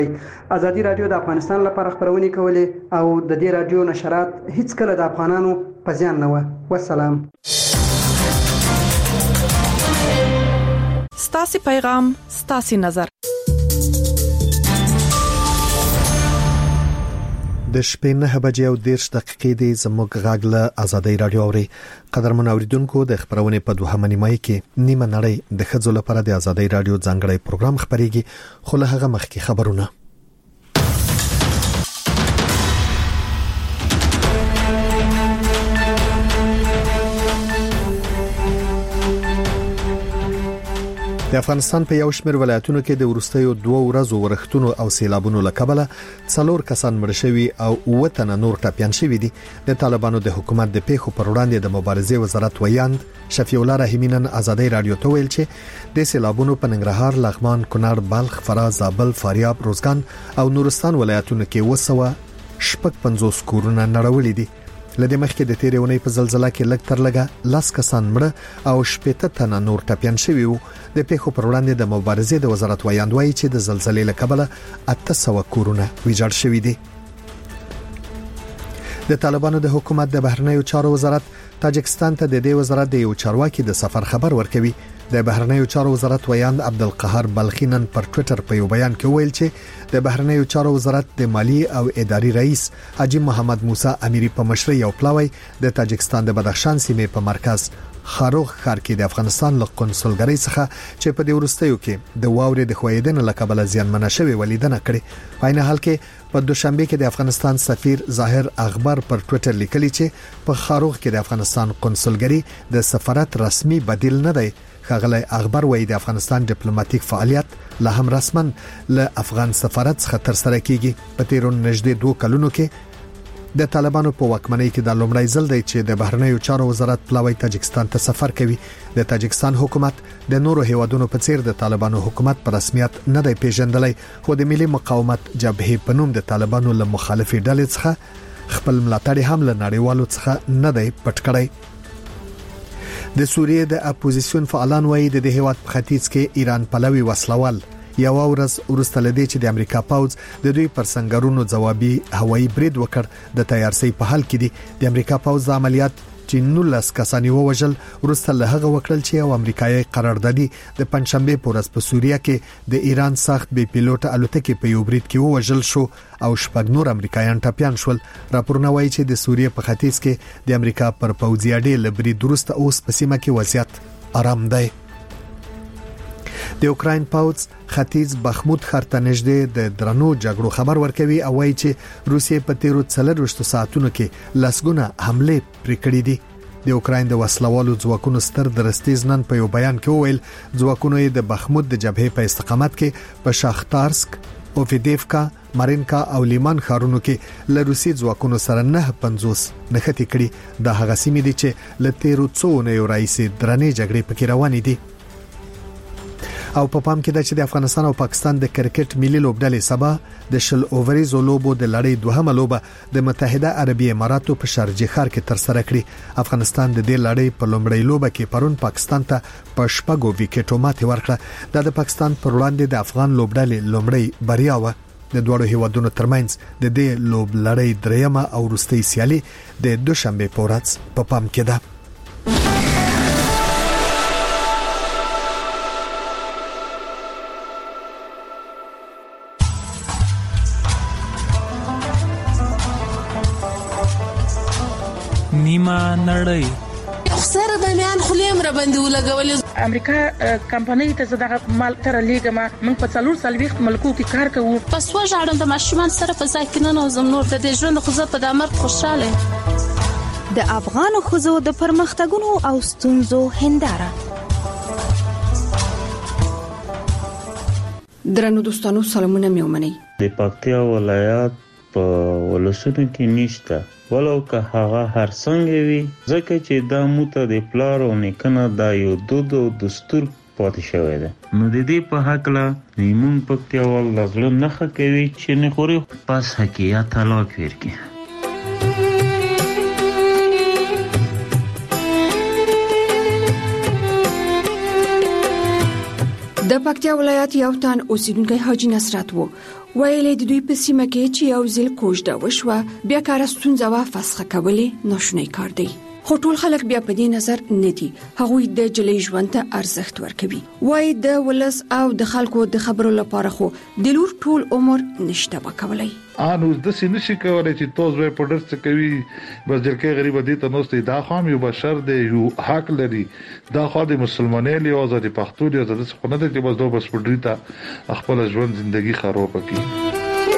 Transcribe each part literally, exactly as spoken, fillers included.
ازادي راډیو د افغانستان لپاره خبرونه کولې او د دې راډیو نشرات هیڅ کله د افغانانو په زیان نه و. والسلام. ستاسو پیغام ستاسو نظر. د شپې نه بجې او دیرش دقیقې د زموږ غږ له ازادي راډیو اوري. قدرمن اوریدونکو د خبرونه په دوه نیمه کې نیمه نړۍ د خځو لپاره د ازادي راډیو ځانګړی پروګرام خبريږي، خو له هغه مخکې خبرونه. د افغانستان په یو شمېر ولایتونو کې د ورستیو دوه ورځو ورښتونو او سیلابونو لکبله څلور کسان مړ شوي او وطن نور ټاپیان شوي دي. د طالبانو د حکومت د پیښو پر وړاندې د مبارزې وزارت ویاند شفیع الله رحیمی نن ازادي رادیو ته ویل چې د سیلابونو په ننګرهار، لغمان، کونړ، بلخ، فراه، زابل، فاریاب، روزګان او نورستان ولایتونو کې وسوه شپږ پنځوس کورونه نړولې دي. لدې مخکې د تیرې ونې په زلزلہ کې لږ تر لږه لاس کسان مړه او شپږ تنه نور ټاپیان شوي وو. د پیښو پر وړاندې د مبارزې د وزارت ویاند وایي چې د زلزلې له کبله اته سوه کورونه ویجاړ شوي دي. د طالبانو د حکومت د بهرنیو چارو وزارت تاجکستان ته د دې وزارت د یو چارواکي د سفر خبر ورکوي. د بهرنیو چارو وزارت ویاند عبدالقهار بلخینن پر ټوئیټر په یو بیان کې ویل چې د بهرنیو چارو وزارت د مالی او اداري رئیس حاجی محمد موسی امیری په مشرۍ یو پلاوی د تاجکستان د بدخشان سیمې په مرکز خاروغ ښار کې د افغانستان له قونسلګرۍ څخه چې په دې ورستیو کې د واورې د خویدنې لکبله زیانمنه شوی ولیدنه کړې. په عین حال کې په دوشنبه کې د افغانستان سفیر ظاهر اخبار پر ټوئیټر لیکلی چې په خاروغ کې د افغانستان قونسلګرۍ د سفارت رسمي بدیل نه دی. خغلی اخبار وایي د افغانستان ډیپلوماټیک فعالیت له هم رسمن له افغان سفارت څخه تر سره کیږي. په تیرو نږدې دوه کلونو کې د طالبانو په واکمنۍ کې د لومړی ځل دی چې د بهرنیو چارو وزارت پلاوی تاجکستان ته سفر کوي. د تاجکستان حکومت د نورو هیوادونو په څیر د طالبانو حکومت په رسمیت نه دی پیژندلی، خو د ملي مقاومت جبهه په نوم د طالبانو له مخالفي ډلې څخه خپل ملاتړي هم له نړیوالو څخه نه دی پټ کړی. د سوریې د اپوزیسیون فعالان وایي د دې هیواد په ختیځ کې ایران پلوي وسلوال یو ورځ وروسته لدی چې د امریکا پوځ د دوی پر سنگرونو ځوابي هوایي برید وکړ د تیارسي په حال کې دي. د امریکا پوځ د عملیات چې نولس کسان ووژل وروسته له هغه وکړل چې یو امریکایي قراردادي د پنځشنبه په ورځ په سوریه کې د ایران سخت بې پیلوټ الوتکې په یو برید کې ووژل شو او شپږ نور امریکایان ټاپیان شول. راپورونه وایي چې د سوریې په ختیځ کې د امریکا پر پوځي اډې له برید وروسته اوس په سیمه کې وضعیت آرام دی. د اوکراین پوځ ختیځ بخمود ښار ته نږدې د درنو جګړو خبر ورکوي او وایي چې روسیې په تیرو څلورویشتو ساعتونو کې لسګونه حمله پرې کړې دي. د اوکراین د وسلوالو ځواکونو ستر درستیز نن په یو بیان کې وویل ځواکونو یې د بخمود د جبهې په استقامت کې په شاختارسک، اوفیدیفکا، مارینکا او لیمان ښارونو کې له روسي ځواکونو سره نه پنځوس نښتې کړي. د هغه سیمې دي چې له تیرو څو اونیو راهیسې درنې جګړې پکې روانې دي. او په پام کې ده چې د افغانستان او پاکستان د کرکټ ملي لوبډلې سبا د شل اووريزو لوبو د لړۍ دوهمه لوبه د متحده عربي اماراتو په شارجه ښار کې تر سره کړې. افغانستان د دې لړۍ په لومړۍ لوبه کې پرون پاکستان ته په شپږو وکټو ماتې ورکړه. دا د پاکستان پر وړاندې د افغان لوبډلې لومړۍ بریا و. د دوه هیوادونو ترمنځ د دې لوب لړۍ دریمه او وروستۍ سیالي د دوشنبه په ورځ په پام کې ده. نیمه نړۍ سره د میان خلیم را باندې ولګولې. امریکا کمپنۍ ته زداغه مال تر لیګما من په څلور سلويخت ملکو کې کار کوو. پس وژاړم د ماشومان سره په ځای کې نه نوزم نور د ژوند خو په د امر خوشاله. د افغان خزو د پرمختګونو او ستونزو هنداره. درنو دوستانو سلامونه میومني. د پکتیا ولایت په ولسونو کې نشته ولو که هغه هر څنګه وي ځکه چې دا موته د پلار او نیکنه دا یو دود او دستور پاتې شوی دی. نو د دې په حق لا نیمون پکتیا ول لازم نه کوي چې نه خوري پس حقیقت طلاق ورکړي. د پکتیا ولایت یو تن اوسیدونکو حاجی نصرت وو ویلې د دوی په سیمه کې چې یو ځل کوژده وشوه بیا کار ستونزه وا فسخه کولې ناشونی کار دی. خو ټول خلک بیا په دې نظر نه دي. هغوی د جلې ژوند ته ارزښت ورکوي. وای د ولس او د خلکو د خبرو لپاره خو د لور ټول عمر نشته وکولای. ان اوس د سینې شي کولای چې توز وې پډر څه کوي بس جلکه غریب دي ته نوستي دا خام یو بشر دی یو حق لري دا خو د مسلمانۍ له آزادي پښتو دی آزادي څخه نه دی چې بس دوه بس پډری ته خپل ژوند ژوندۍ خراب کړي.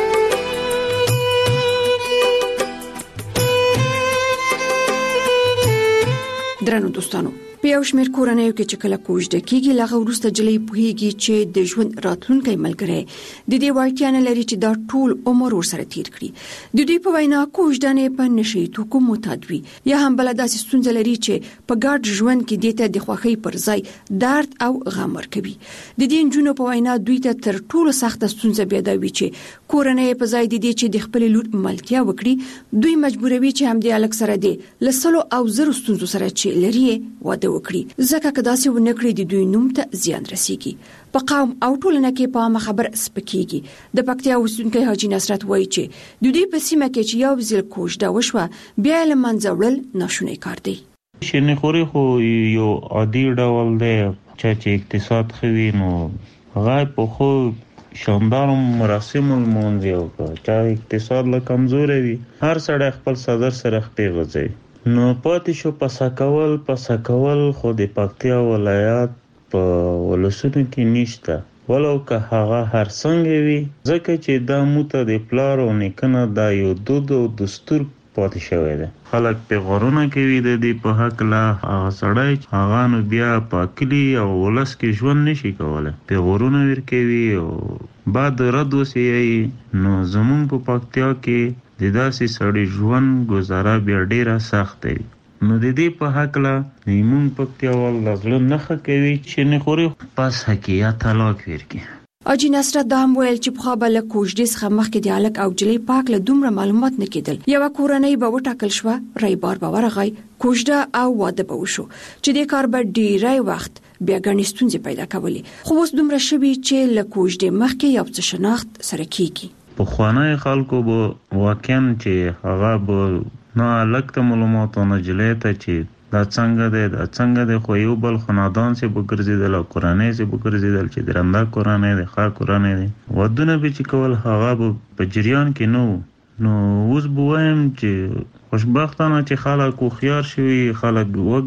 درنو دوستانو په یو شمېر کورنیو کې چې کله کوژده کیږي لغه ورسته جلې پوهیږي چې د ژوند راتلونکي ملګری د دې وړتیا نه لري چې دا ټول عمر ورسره تیر کړي. د دوی په وینا کوژده نه په نشي توکو متادوي یا هم بل داسې ستونزې لري چې په ګډ ژوند کې دته د خوښۍ پر ځای درد او غم ورکوي. د دې جنونو په وینا دوی ته تر ټولو سخت ستونزه بیا دا وی چې کورنۍ په ځای د دې چې د خپل لور ملکیا وکړي دوی مجبوروي چې هم د الک سره دی لسلو او زرو ستونزو سره چې لري واده وکړي ځکه کداسې ونکړي د دوی نوم ته زیان رسیږي. په قوم او ټولنه کې په عامه خبر سپکیږي. د پکتیا اوسیدونکي حاجی نصرت وایي چې د دوی په سیمه کې چې یو ځل کوژده وشوه بیا له منځه وړل ناشونی کار دی. شنه خوري خو یو عادي ډول دی چې اقتصاد خوي نو غای په خو شاندار مراسم المونځ یو چې اقتصاد له کمزوري وي هر سړی خپل صدر سره خپل غځي نو پاتې شو پسا کول پسا کول خو د پکتیا ولایت په ولسونو کې نشته ولو که هغه هر څنګه وي ځکه چې دا موته د پلار او نیکنه دا یو دود او دستور پاتې شوی دی. خلک په غرونه کې وي د دې په حق لا هغه سړی هغه نو بیا پاکلی او ولس کې ژوند نشي کولای په غرونه ور کې وي او بعد رد وسی نو زمون په پکتیا کې د داسې سړی ژوند گزاره بیا ډیره سخت دی. نو د دې په حق لا نیمون پکتیاوال لازله نخه کوي چې نه خوري پس حقیقت طلاق ورکي. اجي نصرت دا هم ویل چې په خبره کوژدې څخه مخکې د الک او جلې پاک له دومره معلومات نه کېدل. یو کورنۍ به وټاکل شو رایبار به ورغی کوژده او واده به وشو چې د کار به ډیری وخت بیا غني ستونزې پیدا کولې. خو اوس دومره شوي چې له کوژدې مخکې یو څه شناخت سره کیږي. په خوانای خلکو به واقعا چې هغه به نه الک ته معلومات نه جلې ته چې دا څنګه دی دا څنګه دی خو یو بل خاندان سي بګرځیدل او قرانه سي بګرځیدل چې درنده قرانه دی ښه قرانه دی ودونه به چې کول هغه په جریان کې نو نو اوس بوایم چې خوشبختانه چې خلک خو شوي خلک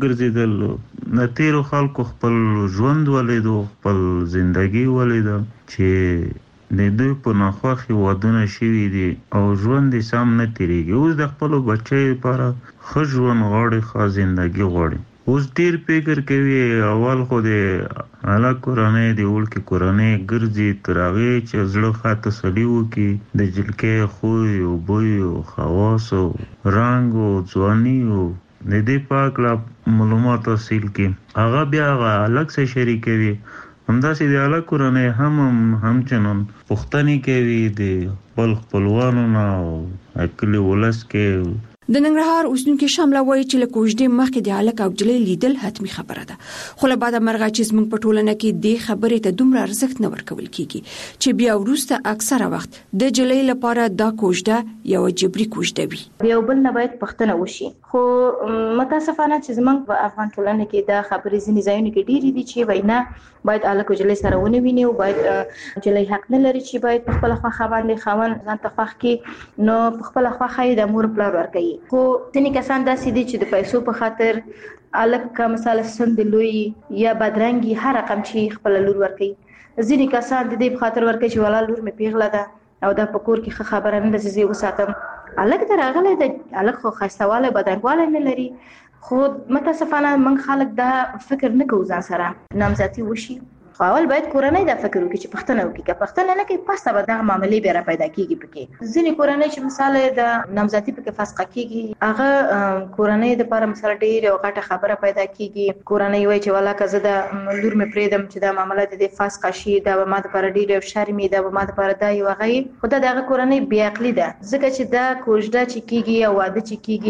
وګرځیدل نه تیرو خلکو خپل ژوند ولیدو خپل ژوندۍ ولیدو چې د دوی په ناخوښي ودونه شوي دي او ژوند یې سم نه تیریږي. اوس د خپلو بچیو لپاره ښه ژوند غواړي ښه زندګي غواړي. اوس ډېر فکر کوي اول خو د هلک کورنۍ د وړکې کورنۍ ګرځي تر هغې چې زړه ښه تسلي وکړي د جلکۍ خوی او بوی او خواص او رنګ او ځواني او د دې په هکله معلومات حاصل کړي هغه بیا هغه هلک سره شریکوي. همداسې د الک کورنۍ هم همچنان پوښتنې کوي د خپل خپلوانو نه او کلي ولس کې. د ننګرهار اوسیدونکي شامله وایي چې له کوژدې مخکې د الک او جلې لیدل حتمي خبره ده خو له بعده مرغه چې زموږ په ټولنه کې دې خبرې ته دومره ارزښت نه ورکول کیږي چې بیا وروسته اکثره وخت د جلې لپاره دا کوژده یو جبري کوژده وي. یو بل نه باید پښتنه وشي خو متاسفانه چې زموږ په افغان ټولنه کې دا خبرې ځینې ځایونه کې ډېرې دي چې وینا باید الک او جلې سره ونه ویني او باید جلې حق نه لري چې باید په خپل خواخه باندې خاوند ځان ته خوښ کړي نو په خپل خواخه د مور پلار ورکوي. خو ځینې کسان داسې دي چې د پیسو په خاطر الک کا مثلا سند لوی یا بدرنګي هر رقم چې خپل لور ورکوي. ځینې کسان د دې په خاطر ورکوي چې ولا لور مې پیغله ده او دا په کور کې خبره نه ده چې وساتم الک ته راغلی د الک خو خاصواله بدرنګواله نه لري. خو متاسفانه من خلک دا فکر نه کوي ځان سره نامزدي وشي خو اول باید کورنۍ دا فکر وکړي چې پښتنه وکړي که پښتنه نه کوي پسته به دا معاملې بیا را پیدا کیږي. پکې ځینې کورنۍ چې مثال د نامزدي پکې فسخه کیږي هغه کورنۍ د لپاره مثال ډېر یو غټه خبره پیدا کیږي. کورنۍ وایي چې والا که زه د لور مې پرېږدم چې دا معامله د دې فسخه شي دا به ما دپاره ډېر یو شرم وي دا به ما دپاره دا یو هغه وي خو دا د هغه کورنۍ بې عقلي ده ځکه چې دا کوژده چې کیږي او واده چې کیږي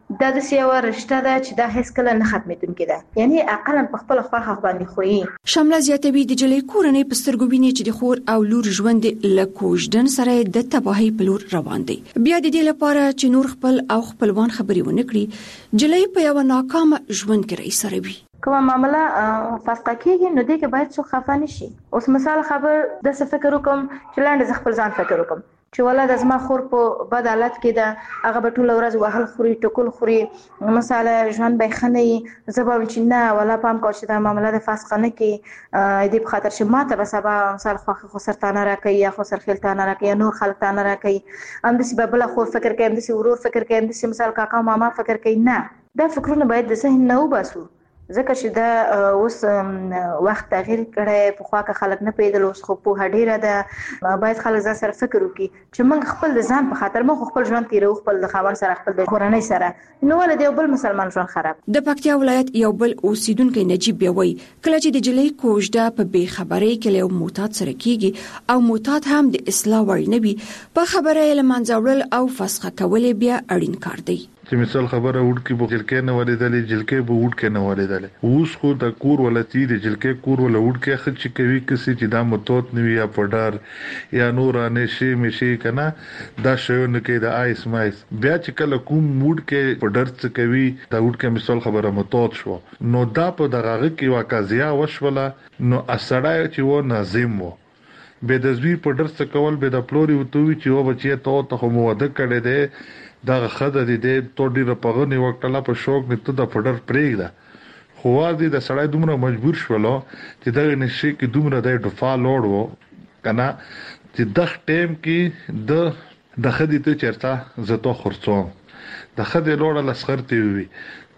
دا د سیاو رشتہ ده چې دا هیڅ کله نه ختمېدونکې ده، یعنی عقلا په خپل خواخ باندې خوې. شمله زیاتوي د جلۍ کورنۍ په سترګو ویني چې د خور او لور ژوند له کوژدن سره د تباهي په لور روان دی. بیا د دې لپاره چې نور خپل او خپلوان خبرې ونه کړي، جلۍ په یو ناکام ژوند کې رئیس سره وي. کومه معاملې فاسقه کېږي نو دې کې باید څوک خفه نشي. اوس مثال خبر د څه فکر وکم چې لاندې ز خپل ځان فکر وکم چې ولا د زما خور په بد حالت کې ده، هغه به ټول ورځ وهل خوري ټکول خوري، مثلا ژوند به خنې زبا چې نه ولا پام کو چې دا معاملې د فاسقه نه کې دې په خاطر چې ماته به سبا مثال خو خو سرتانه راکې یا خو سرخیلتانه راکې یا نور خلک تانه راکې ام دې به بل خور فکر کوي، ام دې ورور فکر کوي، ام دې مثال کاکا ماما فکر کوي. نه دا فکرونه باید د ذهن نه وباسو، ځکه چې دا اوس وخت تغییر کړي، په خوا کې خلک نه پیدل، اوس خو په هډیره ده، باید خلک ځان سره فکر وکړي چې موږ خپل د ځان په خاطر موږ خپل ژوند تیرو، خپل د خاوند سره خپل د کورنۍ سره، نو ول د یو بل مسلمان ژوند خراب. د پکتیا ولایت یو بل اوسیدونکو نجیب بیوي کله چې د جلۍ کوژده په بے خبرۍ کې له معتاد سره کیږي او معتاد هم د اصلاح وړ نه وي، په خبره یې لمنځه وړل او فسخه کول بیا اړین کار دی. چې مثال خبره وډ کې بو جلکې نه ولیدلې، جلکې بو وډ کې نه ولیدلې، اوس خو د کور ولتی د جلکې کور ول وډ کې خچ کوي کسي چې دا متوت نوي یا پډار یا نور نشي مشي کنه دا شیونه کې د آیس مایس بیا چې کله کوم موډ کې پډر څه کوي دا وډ کې مثال خبره متوت شو نو دا په دغه کې واقعیا وشوله نو اسړای چې و ناظم وو به د زوی پډر څه کول به د پلوري وتوي چې و بچي ته ته مو وده کړي دي دا خدای دې ته ډیره پغنی وکړه په شوق نه ته د پډر پرېږده خو واځي د سړی دومره مجبور شولو چې دغه نشي کې دومره د دفاع لوړ وو کنه چې د ټیم کې د د خدي ته چرته زته خرڅوم د خدي لوړه لسخرتي وي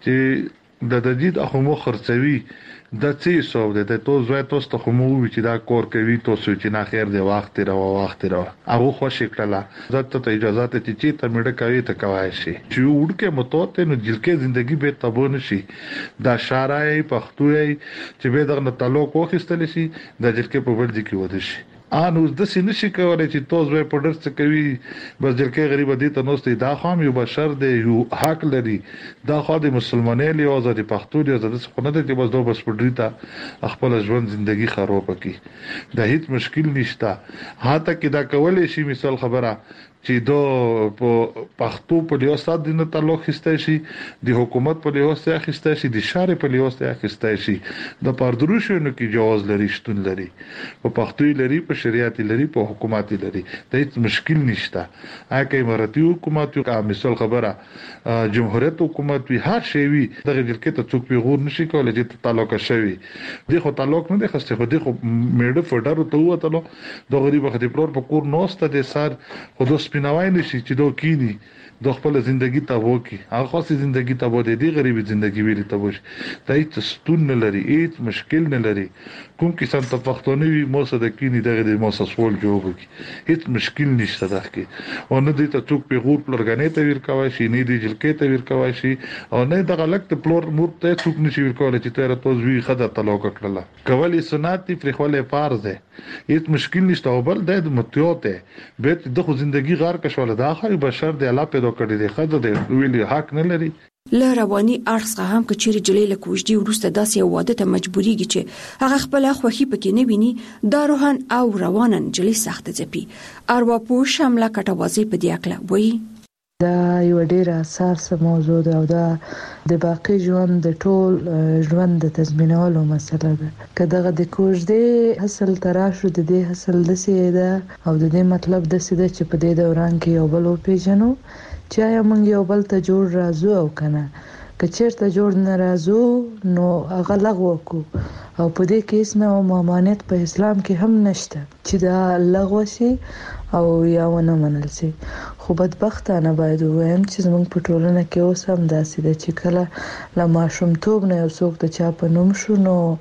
چې د دجید اخمو خرڅوي د څه سو د تو زوی توسته خمو وی چې دا کور کوي تو سو چې نه خیر دی وخت را وخت را هغه خوشی کړه ځکه ته اجازه ته چې ته مړه کوي ته کوي شي چې وډکه متوته نو جلکه ژوندۍ به تبون شي دا شارای پښتوي چې به دغه تعلق وخستل شي د جلکه په ورځ کې ود شي ان اوس د سینې شي کولای چې توز به پډر څه کوي بس جلکه غریب دي ته نوستي دا خام یو بشر دی یو حق لري دا خو د مسلمانۍ له آزادي پښتو دی آزاد څه نه دی بس دو بس پډری ته خپل ژوند ژوندۍ خراب کی دا هیڅ مشکل نشته هاته کې دا کولای شي مثال خبره چې دو په پښتو په لیاست د تعلق خسته شي د حکومت په لیاست خسته شي د شارع په لیاست خسته شي د پردروشونو کې جواز لري شتون لري په پښتو لري په شریعت لري په حکومت لري د هیڅ مشکل نشته اګه اماراتي حکومت او مثال خبره جمهوریت حکومت وی هر شی وی دغه جلکه ته څوک پیغور نشي کولای چې تعلق شوی د خو تعلق نه د خسته خو د خو میډ فډر ته وته د غریب خدي پلور په کور نوسته د سار خود سپیناوای نشي چې دوه کینی د خپل ژوندۍ ته وکی هغه خاصه ژوندۍ ته بده دی غریبي ژوندۍ ویل ته وش دای ته ستون نه لري هیڅ مشکل نه لري کوم کسان ته پښتوني وي مو صد کینی دغه د مو سسول جواب کی هیڅ مشکل نشته دغه او نه دي ته څوک پیغور پلورګنې ته ور کوي شي نه دي جلکې ته ور کوي شي او نه دغه لکت پلور مور ته څوک نشي ور کولای چې تر توز وی خدای تعلق کړل کولی سنت فری خوله فرض ده هیڅ مشکل نشته او بل د متیوته به د خو ژوندۍ غار کښول د اخر بشر د الله په کړي د خدای د ویلي حق نه لري له رواني ارڅ هم کچېر جلې له کوژدي ورسته داسې واده ته مجبوريږي چې هغه خپل خوخي پکې نه ویني دا روحان او روانن جلې سخت ځپي ارواپو شامله کټوازي په دی اکله وایي دا یو ډیر اساسه موضوع ده او دا د باقی ژوند د ټول ژوند د تضمینولو مسله ده کله د کوژدې حاصل تراشو د دې حاصل د سیده او د دې مطلب د سیده چې په دې دوران کې یو بل پیژنو چې یا موږ یو بل ته جوړ راځو او کنه کچېرته جوړ نه راځو نو هغه لغوه کو او په دې کې اسنه او مامانت په اسلام کې هم نشته چې دا لغوه شي او یا ونه منل شي خو بدبختانه باید وایم چې زموږ په ټولنه کې اوس هم داسې ده چې کله لا ماشومتوب نه یو څوک د چا په نوم شو نو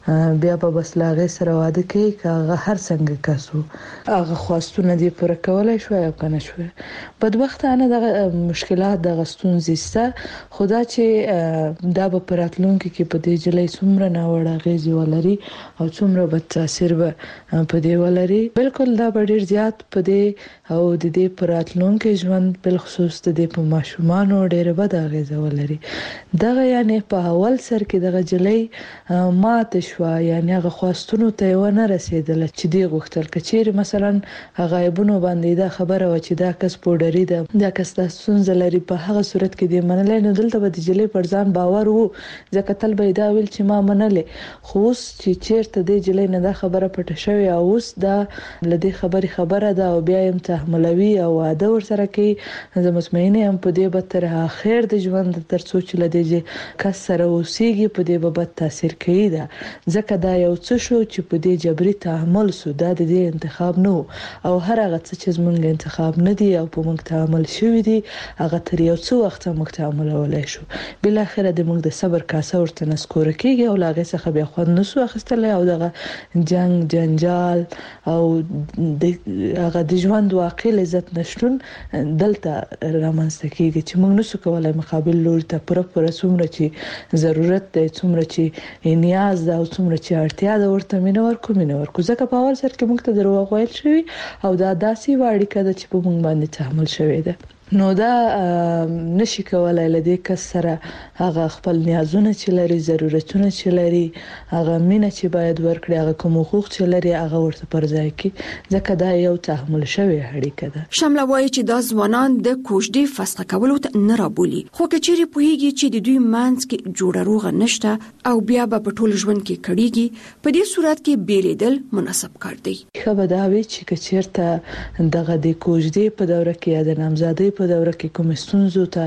بیا به بس لاغه سره واده کوي کاغه هر څنګه کاسو هغه خواستونه دی پر کولای شو یا کنه شو بدبختانه د مشکلات د غستون زیسته خدا چې دا به پراتلونکو کې په دې جلې څومره نه وړه غیزي ولري او څومره به تاثیر به په دې ولري بالکل دا به ډیر زیات په دې او د دې پراتلونکو ژوند بل خصوص د دې په ماشومان ډیر به دا غیزه ولري دغه یعنی په اول سر کې دغه جلې ماته شو یعنی هغه خواستونو ته ونه رسیدل چې دی غوښتل کچیر مثلا غایبونو باندې دا خبره و چې دا کس پوډری ده دا کس تاسو لري په هغه صورت کې دی منلې نو دلته به د جلې پر ځان باور وو ځکه تل به دا ویل چې ما منلې خو چې چیرته د جلې نه دا خبره پټه شوی او اوس دا لدی خبري خبره ده او بیا هم تحملوي او واده ورسره کوي زه مطمئنه هم په دې به تر اخر د ژوند تر څو چې لدی کس سره اوسېږي په دې به بد تاثیر کوي دا ځکه دا یو څه شو چې په دې جبري تحمل سو دا د دې انتخاب نه او هر هغه څه چې زمونږ انتخاب نه دی او په موږ تعامل شوی دی هغه تر یو څو وخت موږ تعامل ولای شو بل اخره د موږ د صبر کاسه ورته نسکور کیږي او لاغه څخه بیا خو نسو اخستل او دغه جنگ جنجال او د هغه د ژوند واقع لذت نشټون دلته رامنځته کیږي چې موږ نسو کولای مقابل لور ته پر پر څومره چې ضرورت دی څومره چې نیاز ده او څومره چې اړتیا ده ورته مینه ورکو مینه ورکو ځکه په اول سر کې موږ ته دروغ ویل شوی او دا داسې واړی کده چې په موږ باندې تحمل شوی ده نو دا نشي کولای لدې کس سره هغه خپل نیازونه چې لري ضرورتونه چې لري هغه مینه چې باید ورکړي هغه کوم حقوق چې لري هغه ورته پرځای کی ځکه دا یو تحمل شوی اړیکه ده شامل وایي چې دا ځوانان د کوژدې فسخ کولو ته نه رابولي خو کچېری پوهیږي چې د دوی مانس کې جوړه روغه نشته او بیا به په ټول ژوند کې کړيږي په دې صورت کې بیلیدل مناسب کار دی خو دا وی چې کچېرته دغه د کوژدې په دوره کې یا د نامزادۍ په دوره کې کوم ستونزو ته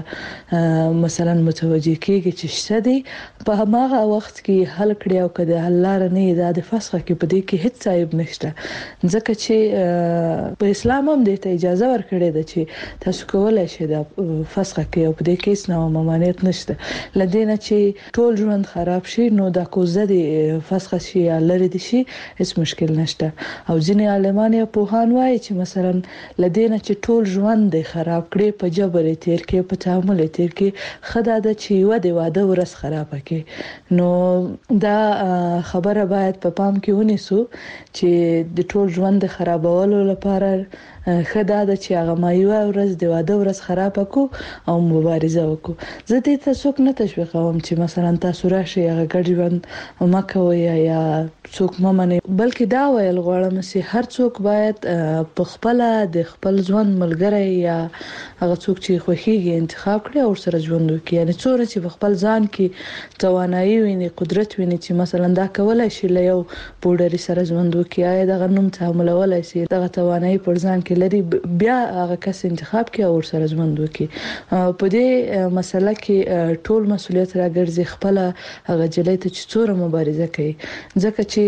مثلا متوجه کېږي چې شته دي په هغه وخت کې حل کړی او کده حل لار نه دا د فسخ کې په دې کې هیڅ عیب نشته ځکه چې په اسلام هم د اجازه ورکړې ده چې تاسو کولای شئ د فسخ کې او په دې کې هیڅ نوع ممانعت نشته لدینه چې ټول ژوند خراب شي نو د کوزه د فسخ شي یا لری دي شي هیڅ مشکل نشته او ځینې عالمان یا پوهان وایي چې مثلا لدینه چې ټول ژوند د خراب کړي په جبر تیر کې په تعامل تیر کې خدای د چې و د واده ورس خراب کې نو دا خبره باید په پام کې ونیسو چې د ټول ژوند خرابولو لپاره خدای د چې هغه مایو ورځ د واده ورځ خراب کو او مبارزه وکړو زه دې ته څوک نه تشویقوم چې مثلا تاسو راشي هغه ګډون مکوي یا څوک ممنه بلکې دا ویل غواړم چې هر څوک باید په خپل د خپل ژوند ملګری یا هغه څوک چې خوښیږي انتخاب کړي او سره ژوند وکړي یعنی څوره چې په خپل ځان کې توانایي ویني قدرت ویني چې مثلا دا کولای شي له یو پوډری سره ژوند وکړي یا دا غنوم تعامل ولای شي دا توانایي پر ځان لري بیا هغه کس انتخاب کوي او سره ژوند وکړي په دې مسله کې ټول مسولیت راګرځي خپل هغه جلې ته چې څوره مبارزه کوي ځکه چې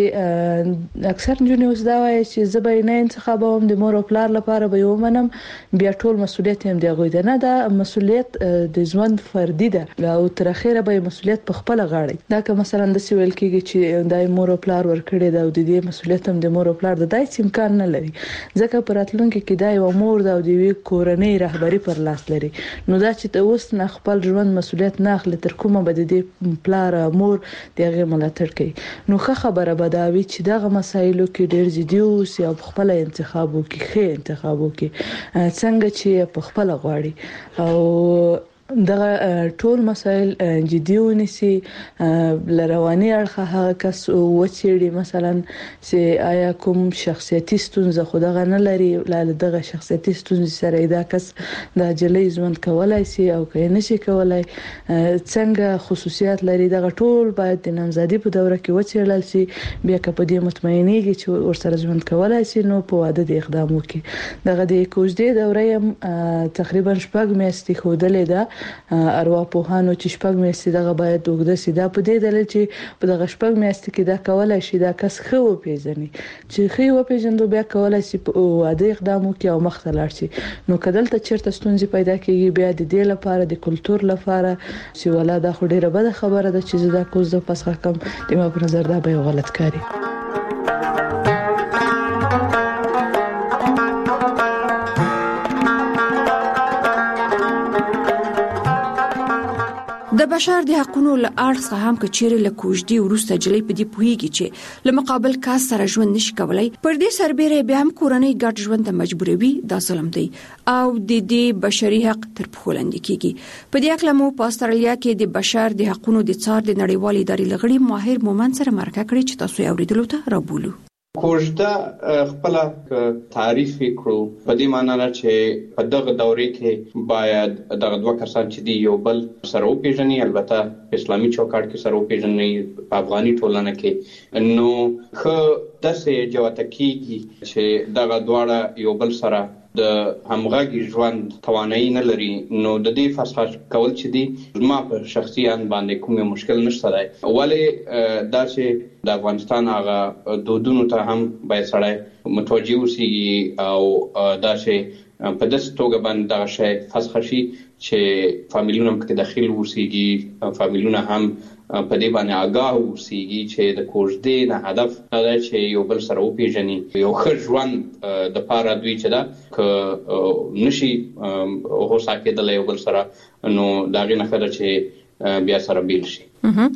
اکثر جنونی اوس دا وایي چې زبې نه انتخابوم د مور او پلار لپاره به ومنم بیا ټول مسولیت هم دی غوډه نه دا مسولیت د ژوند فردي ده او تر اخره به مسولیت په خپل غاړه دا که مثلا د سویل کېږي چې دای مور او پلار ورکړي دا او د دې مسولیت هم د مور او پلار د دای امکان نه لري ځکه پراتلونکو کې دا یو مور دا د وی کورنۍ رهبری پر لاس لري نو دا چې ته اوس نه خپل ژوند مسولیت نه اخلي تر کومه به د پلار مور دغه ملاتړ کوي نو ښه خبره به دا وي چې دغه مسایلو کې ډیر جدي اوسي او خپل انتخاب وکړي ښه انتخاب وکړي څنګه چې په خپل غواړي او دغه ټول مسائل جدي ونیسي لرواني اړخه هغه کس وچېړي مثلا چې آیا کوم شخصیتي ستونزه خو دغه نه لري لاله دغه شخصیتي ستونزه سره دا کس د جلې ژوند کولای شي او کله نشي کولای څنګه خصوصیات لري دغه ټول باید د نامزادي په دوره کې وچېړل شي بیا که په دې مطمئنېږي چې ورسره ژوند کولای شي نو په واده د اقدام وکړي دغه د کوژدې دوره تقریبا شپږ میاشتې خودلې ده ارواپوهانو چې شپږ میاشتې دغه باید وګړه سیدا په دې دلیل چې په دغه شپږ میاشتې کې دا کولای شي دا کس خو پیژني چې خو پیژندو بیا کولای شي په واده اقدام وکړي او مخ ته لاړ شي نو کدل ته چیرته ستونزې پیدا کیږي بیا د دې لپاره د کلچر لپاره چې ولا دا خو ډیره بده خبره ده چې دا کوز د پسخه کم د ما په نظر دا به غلط کاری د بشر د حقوقو له اړخ څخه هم کچېره له کوژدي ورسته جلې په دې پوهیږي چې له مقابل کاس سره ژوند نشي کولای پر دې سربېره بیا هم کورنۍ ګډ ژوند ته مجبوروي دا ظلم دی او د دې بشري حق تر پښو لاندې کیږي په دې اړه مو په استرالیا کې د بشر د حقوقو د څار د نړیوال ادارې لغړي ماهر مومن سره مرکه کړې چې تاسو یې اوریدلو ته رابولو کوژده خپل تعریف کړو په دې معنی نه چې په دغه دورې کې باید دغه دوه کسان چې دی یو بل سره وپیژني البته اسلامي چوکاټ کې سره وپیژني په افغاني ټولنه کې نو خو داسې جوته کیږي چې دغه دواړه یو بل سره د همغږي ژوند توانایي نه لري نو د دې فسخ کول چې دی ما په شخصي ان باندې کوم مشکل نشته دی ولی دا چې د افغانستان هغه دودونو ته هم باید سړی متوجه اوسي او دا چې په داسې توګه باندې دا شی فسخ شي چې فامیلونه هم کې داخل اوسيږي فامیلونه هم په دې باندې آگاه اوسيږي چې د کوژدې نه هدف دا چې یو بل سره وپیژني یو ښه ژوند د پاره دوی چې دا ک نشي هوسا کېدل یو بل سره نو دا غي نه خبره چې بیا سره بیل شي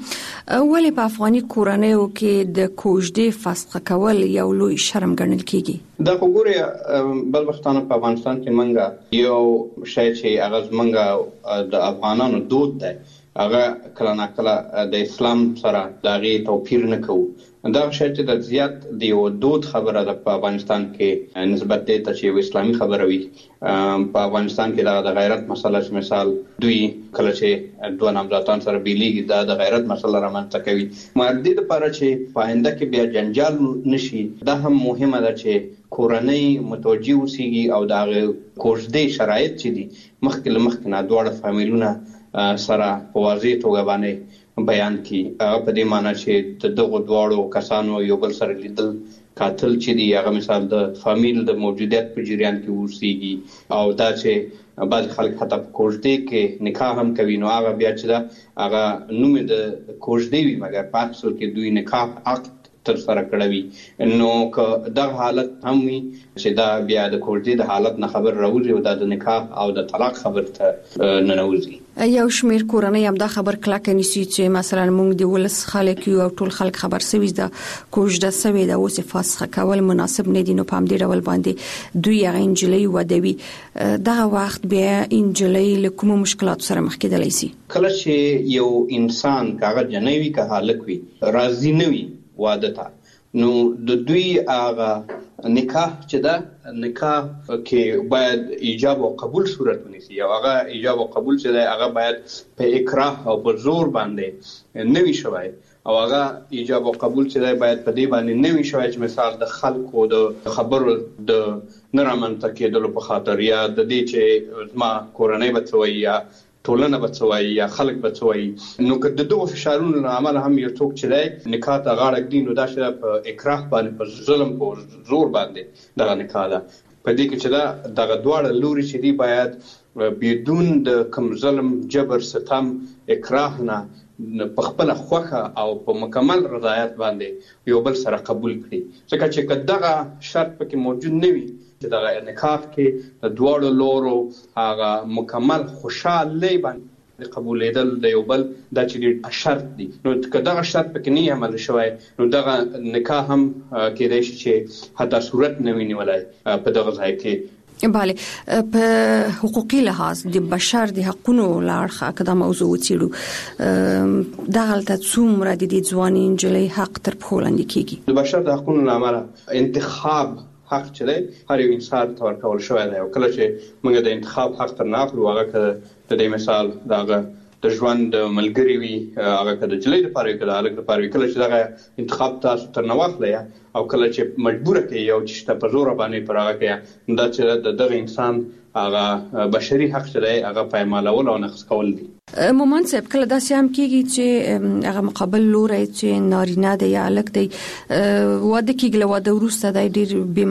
ولې په افغاني کورنیو کې د کوژدې فسخ کول یو لوی شرم ګڼل کیږي دا وګوره بل وختانه په افغانستان کې منګه یو شی چې هغه منګه د افغانانو دود دی هغه کله نه کله د اسلام سره دغه توپیر نه کوو دا شی چې د زیات دی او دود خبره د په افغانستان کې نسبت ته چې اسلامي خبره وي په افغانستان کې د غیرت مسله مثال دوی کله چې دوه نامزادان سره بیلیږي دا د غیرت مسله رامنځته کوي مردي د لپاره چې پاینده کې بیا جنجال نشي دا هم مهمه ده چې کورنۍ متوجه اوسيږي او د کوژدې شرایط چې دي مخکې له مخکې نه دواړه فامیلونه سره په واضح توګه باندې بیان کی په دې معنی چې دغه دواړو کسانو یو بل سره لیدل قاتل چې دی هغه مثال د فامیل د موجودیت په جریان کې اوسېږي او دا چې بعض خلک حتی په کوژدې کې نکاح هم کوي نو هغه بیا چې دا هغه نوم د کوژدې وي مګر په اصل کې دوی نکاح عقد تر سره کړوي نو که دا حالت هم وي چې دا بیا د کوژدې د حالت نه خبر راوځي او د نکاح او د طلاق خبر ته نه نوځي یو شمیر کورنۍ هم دا خبر کلک نیسي چې مثلا موږ د ولس خلک یو او ټول خلک خبر سوي دا کوژده سوي دا اوس فسخ کول مناسب نه دي نو په دې ډول باندې دوی هغه انجلۍ ودوي دا وخت بیا انجلۍ له کوم مشکلات سره مخ کېدلی شي کله چې یو انسان کاغه جنوي که حالک وي راضي نه وي واده ته نو د دوی هغه نکاح چې دا نکاح کې باید ایجاب او قبول صورت ونیسي او هغه ایجاب او قبول چې دا هغه باید په اکراه او په زور باندې نوي شوی او هغه ایجاب او قبول چې دا باید په دې باندې نوي شوی چې مثال د خلکو د خبرو د نرمنته کېدلو په خاطر یا د دې چې ما کورنۍ بچوي یا ټولنه بچوي یا خلک بچوي نو که د دوه فشارونو عمل هم یو څوک چې دی نکاح ته غاړه ږدي نو دا چې په اکراه باندې په ظلم په زور باندې دغه نکاح ده په دې کې چې دا دغه دواړه لوري چې دی باید بدون د کوم ظلم جبر ستم اکراه نه په خپل خوخه او په مکمل رضایت باندې یو بل سره قبول کړي ځکه چې دغه شرط پکې موجود نه وي چې دغه نکاح کې د دواړو لورو هغه مکمل خوشاله باندې قبولېدل د یو بل د چې شرط دي نو که دغه شرط پکې نه عمل شوی نو دغه نکاح هم کېدای شي چې حتی صورت نه وي نیولای په دغه ځای کې بله په حقوقي لحاظ د بشر د حقوقو لارخه کدا موضوع وڅېړو دا غلطه څومره د دې ځواني انجلۍ حق تر پښو لاندې کیږي د بشر د حقوقو لامل انتخاب حق چې دی هر یو انسان ته ورکول شوی دی او کله چې موږ د انتخاب حق تر نه اخلو هغه که د دې مثال دغه د ژوند ملګری وي هغه که د جلۍ لپاره وي که د هلک لپاره وي کله چې دغه انتخاب تاسو تر نه واخلئ او کله چې مجبوره کوي او چې په زوره باندې پر هغه کوي دا چې د دغه انسان هغه بشري حق دی هغه پایمالول او نقض کول دي. مومن صاحب کله داسې هم کېږي چې هغه مقابل لوري چې نارینه دی یا الک دی واده کېږي له واده وروسته د ډېر بې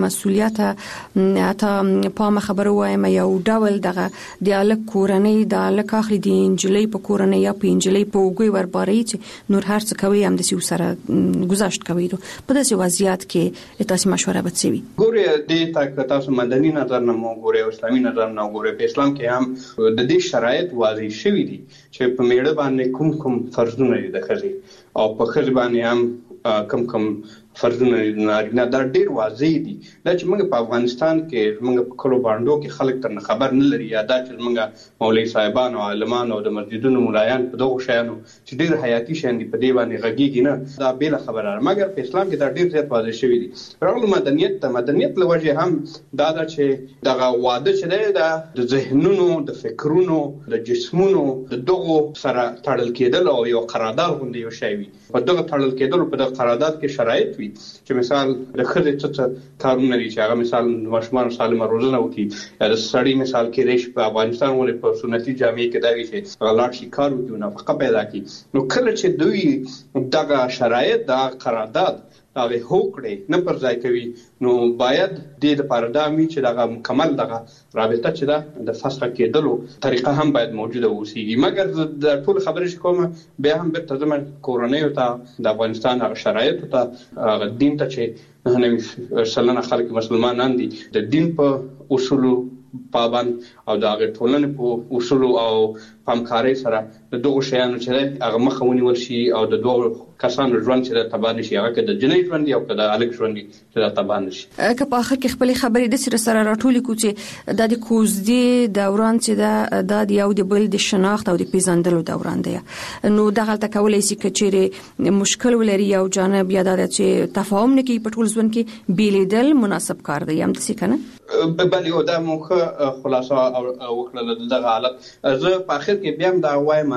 مسؤلیته اته په خبره وایم یو ډول دغه د الک کورنۍ د الک اخلي د انجلۍ په کورنۍ یا په انجلۍ په وګي ورباري چې نور هر څه کوي هم د سیو سره گذاشت کوي په داسې وضعیت کې تاسو مشوره بتسوي ګوره د تاسو مدني نظر نه مو ګوره اسلامي نظر نه ګوره په اسلام کې هم د دې شرایط واضح شوی دي چې په میړه باندې کوم کوم فرضونه دي د ښځې او په ښځې باندې هم کوم کوم فرضونه نارینه دا ډیر واضح دي دا چې موږ په افغانستان کې موږ په کلو باندې کې خلک تر خبر نه لري یا دا چې موږ مولوی صاحبان او عالمان او د مسجدونو مولایان په دغه شیانو چې ډیر حیاتي شین دي په دې باندې غږیږي نه دا بیل خبره مګر په اسلام کې دا ډیر زیات واضح شوی دي راغلو مدنیت ته مدنیت له وجه هم دا دا چې دغه واده چې دی دا د ذهنونو د فکرونو د جسمونو د دغه سره تړل کېدل او یو قرارداد غوندي یو شی وي په دغه تړل کېدل په دغه قرارداد کې شرایط وي چې مثال د خځې څه کارونه دي چې هغه مثال ماشومان سالمه روزنه وکړي یا د سړي مثال کې ریش په افغانستان ولې په سنتي جامع کې دا وی چې غلاړ شي کار وکړي نو فقط پیدا کی نو کله چې دوی دغه شرایط د قرارداد هغه هوکړي نه پر ځای کوي نو باید د لپاره دا می چې دغه مکمل دغه رابطه چې دا د فسخ کېدلو طریقه هم باید موجوده وسی مګر د ټول خبرې کوم به هم به ترجمه کورنۍ ته د افغانستان هغه شرایط ته دین ته چې نه سلنه خلک مسلمانان دي د دین په اصول پابند او د ټولنې په اصول او پامکاري سره د دوه شیانو چې هغه مخاوني ورشي او د دوه کسانو ژوند چې د تبان شي هغه د جنۍ ژوند او د الک ژوند چې د تبان شي که په اخر کې خپل خبرې د سره سره راټولې کو چې د کوزدي دوران چې د د یو د بل د شناخت او د پیژندلو دوران دی نو دغه تکولای شي کچېره مشکل ولري یو جانب یا د چې تفاهم نه کې په ټول ژوند کې بیلیدل مناسب کار دی هم څه کنه بل یو د موخه خلاصه او وکړه دغه حالت زه په اخر کې بیا دا وایم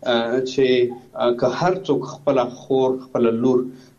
چې که هر څوک خپل خور خپل لور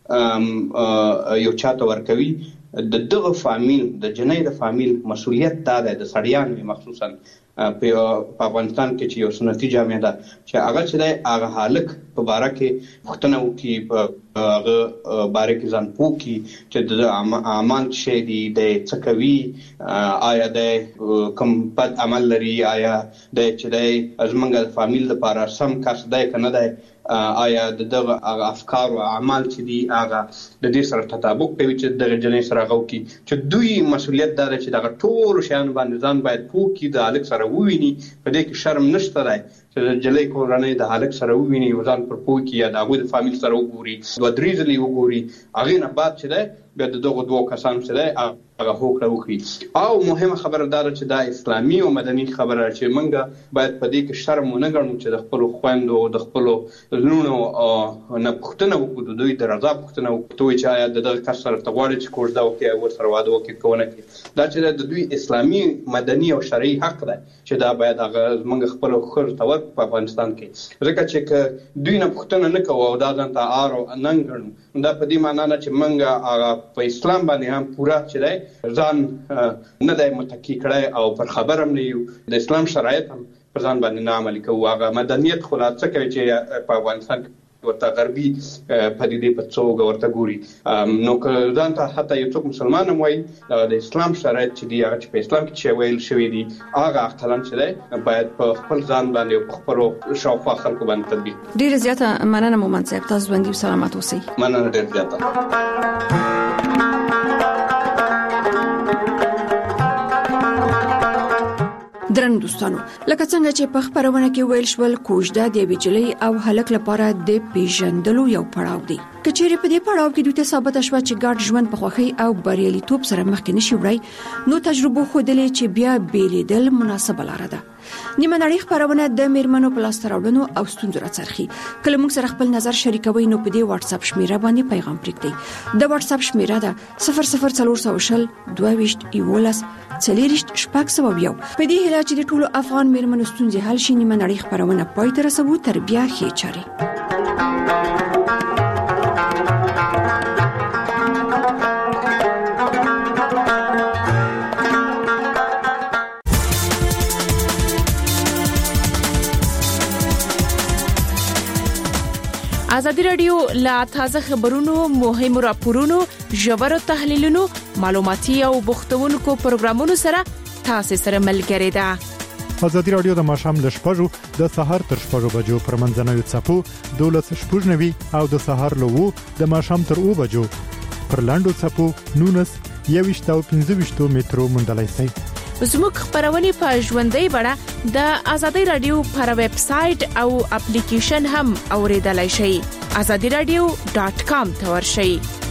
یو چاته ورکوي د دغه فامیل د جنۍ د فامیل مسولیت دا ده د سړیانو مخصوصا په افغانستان کې چې یو سنتي جامع ده چې هغه چې د هغه حالک په باره کې پوښتنه وکړي په هغه باره کې ځان پوښي چې د اعمال شي دي د څه کوي آیا د کوم بد عمل لري آیا د چې د ازمنګ فامیل لپاره سم کس دی کنه دی آیا دغه افکار او اعمال چې دي هغه د دې سره تطابق کوي چې د جنۍ سره غوږی چې دوی مسولیت دار چې دغه ټول شیان باندې ځان باید پوښي د الک سره وویني په دې کې شرم نشته دی چې د جلې کورنۍ د الک سره وویني ځان پر پوښي یا د هغه د فامیل سره وګوري دوه درې ځلې وګوري هغه نه بعد چې دی بیا د دغه دوه کسانو سره هغه هوکړه وکړي او مهمه خبره دا چې دا اسلامي او مدني خبره چې موږ باید په دې کې شرم نه ګڼو چې د خپل خويندو د خپل لونو نه پښتنه وکړو دوی د رضا پښتنه وکړو چې آیا دغه کس سره تغواړي چې کوژدا وکړي او سره واده وکړي کوونه کې دا چې د دوی اسلامي مدني او شرعي حق ده چې دا باید هغه موږ خپل خور تور په افغانستان کې ځکه چې دوی نه پښتنه نه کوو او دا ځان ته آرو نن ګڼو دا په دې معنی نه چې موږ هغه په اسلام باندې هم پورا چې دی ځان نه دی متکی کړی او پر خبر هم نه یو د اسلام شرایط هم پر ځان باندې نه عملي کوو هغه مدنیت خلاصه کوي چې په افغانستان ورته غربي پدیدې په څوګه ورته ګوري نو که ځان ته حتی یو څوک مسلمان هم وایي د اسلام شرایط چې دي هغه چې په اسلام کې چې ویل شوي دي هغه اختلاً چې دی باید په خپل ځان باندې او په خپلو شاوخوا خلکو باندې تطبیق ډېره زیاته مننه مومن صاحب تاسو باندې سلامات اوسئ مننه ډېر زیاته درن دوستانو لکه څنګه چې په خبرونه کې ویل شول کوژده د بجلی او هلک لپاره د پیژندلو یو پړاو دی کچېره په دې پړاو کې دوی ته ثابت شوه چې ګډ ژوند په خوښۍ او بریالیتوب سره مخکې نشي وړای نو تجربه خوده چې بیا بیلیدل مناسبه لاره ده نیمه نړۍ خبرونه د میرمنو په لاس راوړنو او ستونزو راڅرخي کله موږ سره خپل نظر شریکوي نو په دې واتس اپ شمیره باندې پیغام پریږدئ د واتس اپ شمیره ده صفر صفر څلور شل دوه ویشت یولس څلېرشت شپږ سوه یو په دې هیله چې د ټولو افغان میرمنو ستونزې حل شي نیمه نړۍ خبرونه پای ته رسوو تر بیا ښې چارې ازادي رادیو لا تازه خبرونو، مهمو راپورونو، ژورو تحلیلونو، معلوماتي او بوختونکو پروګرامونو سره تاسو سره ملګری ده. ازادي رادیو د ماشام د شپږو د سهار تر شپږو بجو پر منځنوي چپو دولس شپږنوي او د سهار لوو د ماشام تر او بجو پر لاندو چپو نونس یويشت او پنځه مترو مندلای سي. زموږ خبرونه په ژوندۍ بڼه د ازادي رادیو پر ویب سټ او اپلیکیشن هم اوریدلای شئ. azadi radio dot com ته ورشئ.